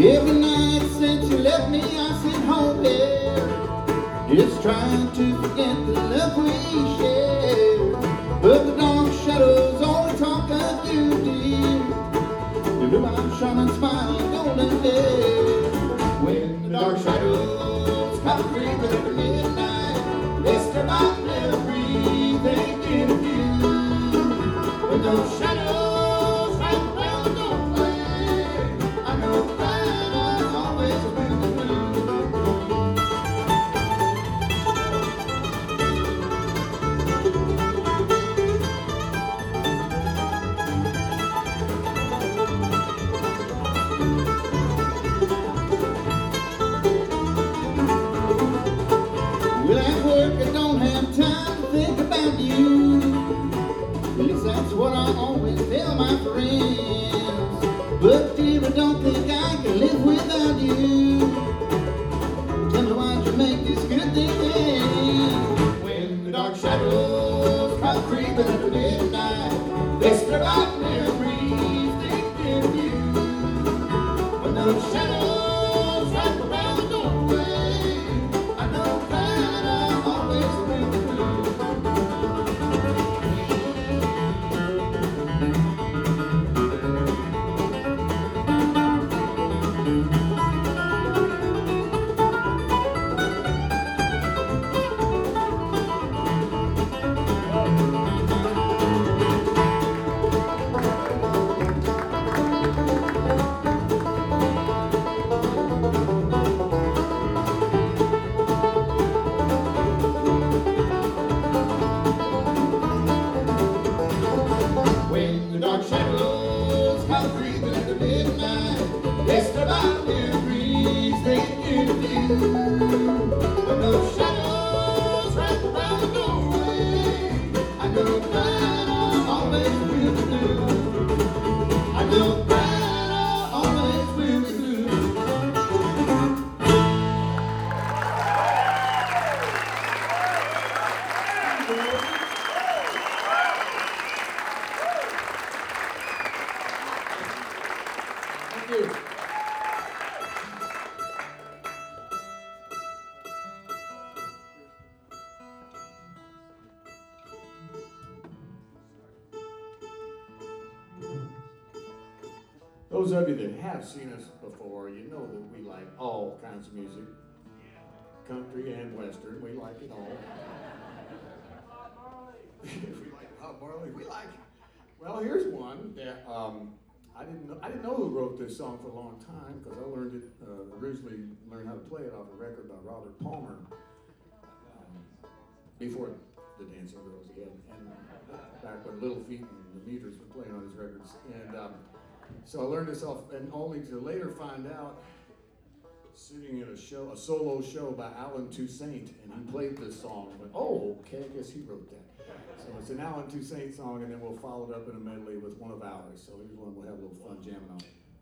Every night since you left me, I sit home there, just trying to forget the love we shared. But the dark shadows only talk of you, dear. You do my charming smile, golden hair. When the dark shadows come creeping at midnight, they step out memory, thinking of you. When those shadows wrap around the doorway, I know that I always will be blue. Well, at work I don't have time to think about you. At least that's what I always tell my friends. But dear, I don't think I can live without you. Tell me why'd you make this good thing end? When the dark shadows come creeping at midnight, they strip out memories, thinking of you. When those shadows wrap around the doorway, I know that I always will be blue. When the dark shadows come creeping at the midnight, they step out memories, thinking of you. When those shadows wrap around the doorway, I know that I always will be blue. I know that I always will be blue. Thank you. Those of you that have seen us before, you know that we like all kinds of music, country and western. We like it all. We like Bob Marley. We like. Well, here's one that I didn't know who wrote this song for a long time because I learned it originally learned how to play it off a record by Robert Palmer before the Dancing Girls again, and back when Little Feat and the Meters were playing on his records, and so I learned this off, and only to later find out, sitting in a show, a solo show by Alan Toussaint, and he played this song. I went, oh, okay, I guess he wrote that. So it's an Alan Toussaint song, and then we'll follow it up in a medley with one of ours. So here's one we'll have a little fun jamming on.